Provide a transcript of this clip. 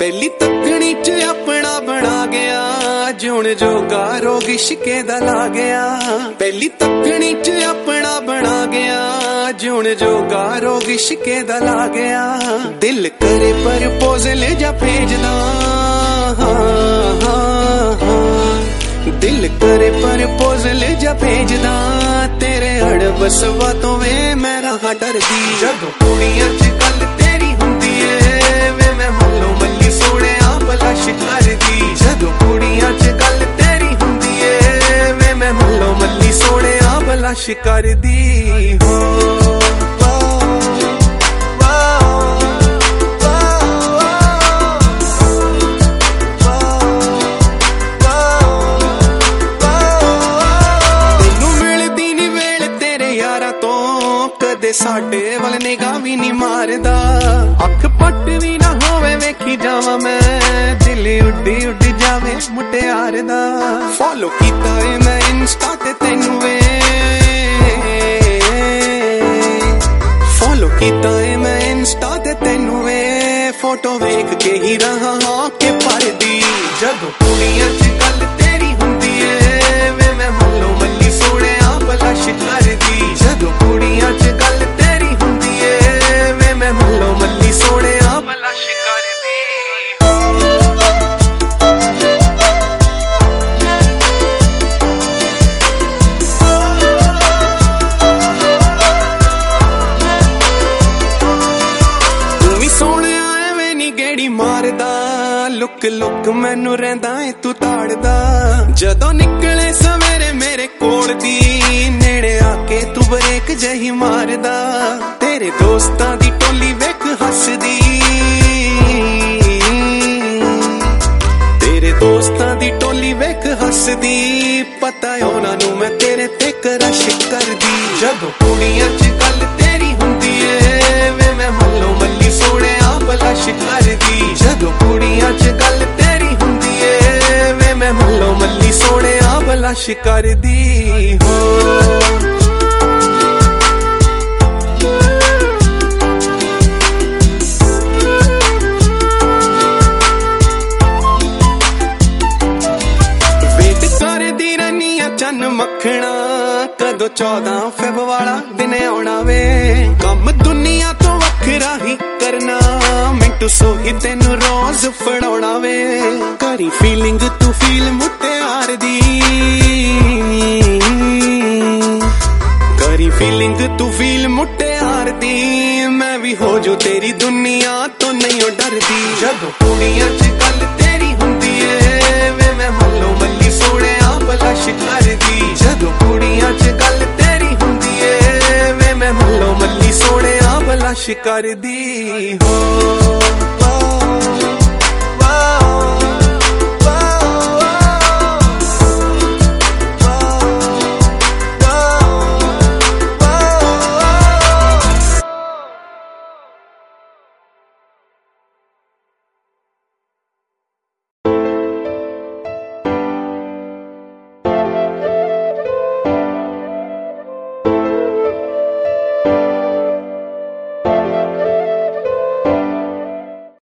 ਪਹਿਲੀ ਤੱਕਣੀ ਚ ਆਪਣਾ ਬਣਾ ਗਿਆ, ਜਿਉਣ ਜੋਗਾ ਰੋਗ ਇਸ਼ਕੇ ਦਾ ਲਾ ਗਿਆ। ਪਹਿਲੀ ਤੱਕਣੀ ਚ ਆਪਣਾ ਬਣਾ ਗਿਆ, ਜਿਉਣ ਜੋਗਾ ਰੋਗ ਇਸ਼ਕੇ ਦਾ ਲਾ ਗਿਆ। ਦਿਲ ਕਰੇ ਪ੍ਰਪੋਜ਼ਲ ਜਾਂ ਭੇਜਦਾ, ਦਿਲ ਕਰੇ ਪ੍ਰਪੋਜ਼ਲ ਜਾਂ ਭੇਜਦਾ, ਤੇਰੇ ਅੜਬਸਵਾ ਤੋਂ ਵੇ ਮੈਂ ਰਹਾ ਡਰਦੀ। ਜਦੋਂ ਕੁੜੀਆਂ ਚ ਗੱਲ ਤੇਰੀ ਹੁੰਦੀ ਏ ਵੇ ਮੈਂ ਮੱਲੋ ਮੱਲੀ ਸੋਹਣਿਆ ਬਲਸ਼ ਕਰਦੀ। ਜਦੋਂ ਕੁੜੀਆਂ ਚ ਗੱਲ ਤੇਰੀ ਹੁੰਦੀ ਏ ਵੇ ਮੈਂ ਮੱਲੋ ਮੱਲੀ ਸੋਹਣਿਆ ਬਲਸ਼ ਕਰਦੀ। ਹੋ ਸਾਡੇ ਵੱਲ ਨਿਗਾਹ ਵੀ ਨੀ ਮਾਰਦਾ, ਅੱਖ ਪੱਟ ਵੀ ਨਾ ਹੋਵੇ ਵੇਖੀ ਜਾਵਾਂ ਮੈਂ, ਦਿਲ ਉੱਡੀ ਉੱਡੀ ਜਾਵੇ ਮੁਟਿਆਰ ਦਾ। ਫੋਲੋ ਕੀਤਾ ਏ ਮੈਂ ਇੰਸਟਾ ਤੇ ਤੈਨੂੰ ਵੇ, ਫੋਲੋ ਕੀਤਾ ਏ ਮੈਂ ਇੰਸਟਾ ਤੇ ਤੈਨੂੰ ਵੇ, ਫੋਟੋ ਵੇਖ ਕੇ ਹੀ ਰਹਾ ਹਾਂ ਕਿ ਪਰਦੀ। ਜਦੋਂ ਕੁੜੀਆਂ ਚ ਗੱਲ ਤੇਰੀ ਹੁੰਦੀ ਏ ਵੇ ਮੈਂ ਮੱਲੋ ਮੱਲੀ ਸੋਹਣਿਆ ਬਲਸ਼ ਕਰਦੀ। ਜਦੋਂ ਕੁੜੀਆਂ ਚ ਗੱਲ ਤੇਰੀ ਹੁੰਦੀ ਏ ਵੇ ਮੈਂ ਮੱਲੋ ਮੱਲੀ ਸੋਹਣਿਆ ਬਲਸ਼ ਕਰਦੀ। ਤੂੰ ਵੀ ਸੋਹਣਿਆ ਐਵੇਂ ਨੀ ਗੇੜੀ ਮਾਰਦਾ, ਲੁੱਕ ਲੁੱਕ ਮੈਨੂੰ ਰਹਿੰਦਾ ਏ ਤੂੰ ਤਾੜਦਾ। ਜਦੋਂ ਨਿਕਲੇ ਸਵੇਰੇ ਮੇਰੇ ਕੋਲ ਦੀ, ਨੇੜੇ ਆ ਕੇ ਤੂੰ ਬਰੇਕ ਜਹੀ ਮਾਰਦਾ। ਤੇਰੇ ਦੋਸਤਾਂ ਦੀ ਟੋਲੀ ਵੇਖ ਹੱਸਦੀ, ਤੇਰੇ ਦੋਸਤਾਂ ਦੀ ਟੋਲੀ ਵੇਖ ਹੱਸਦੀ, ਪਤਾ ਉਹਨਾਂ ਨੂੰ ਮੈਂ ਤੇਰੇ ਤੇ ਕਰਸ਼ ਕਰਦੀ। ਜਦੋਂ ਕੁੜੀਆਂ ਚ ਗੱਲ ਤੇਰੀ ਹੁੰਦੀ ਏ ਵੇ ਮੈਂ ਮੱਲੋ ਮੱਲੀ ਸੋਹਣਿਆ ਬਲਸ਼ ਕਰਦੀ। ਜਦੋਂ ਕੁੜੀਆਂ ਚ ਗੱਲ ਤੇਰੀ ਹੁੰਦੀ ਏ ਵੇ ਮੈਂ ਮੱਲੋ ਮੱਲੀ ਸੋਹਣਿਆ ਬਲਸ਼ ਕਰਦੀ। ਹੋ ਚੰਨ ਮੱਖਣਾ ਕਦੋਂ 14 ਫੈਬ ਵਾਲਾ ਦਿਨ ਆਉਣਾ ਵੇ। ਕੰਮ ਦੁਨੀਆ ਤੋਂ ਵੱਖਰਾ ਹੀ ਕਰਨਾ, ਮਿੰਟੂ ਸੋਹੀ ਤੈਨੂੰ ਰੋਜ਼ ਫੜਾਉਣਾ ਵੇ। ਕਰੀ ਫੀਲਿੰਗ ਤੂੰ ਫੀਲ ਮੁਟਿਆਰ ਦੀ, ਕਰੀ ਫੀਲਿੰਗ ਤੂੰ ਫੀਲ ਮੁਟਿਆਰ ਦੀ, ਮੈਂ ਵੀ ਹੋ ਜੋ ਤੇਰੀ ਦੁਨੀਆ ਤੋਂ ਨਹੀਂ ਡਰਦੀ। ਜਦੋਂ ਕੁੜੀਆਂ ਚ ਗੱਲ ਤੇਰੀ ਹੁੰਦੀ ਏ ਵੇ ਮੈਂ ਮੱਲੋ ਮੱਲੀ ਸੋਹਣਿਆ ਬਲਸ਼ ਕਰਦੀ। ਜਦੋਂ ਕੁੜੀਆਂ ਚ ਗੱਲ ਤੇਰੀ ਹੁੰਦੀ ਏ ਵੇ ਮੈਂ ਮੱਲੋ ਮੱਲੀ ਸੋਹਣਿਆ ਬਲਸ਼ ਕਰਦੀ। ਹੋ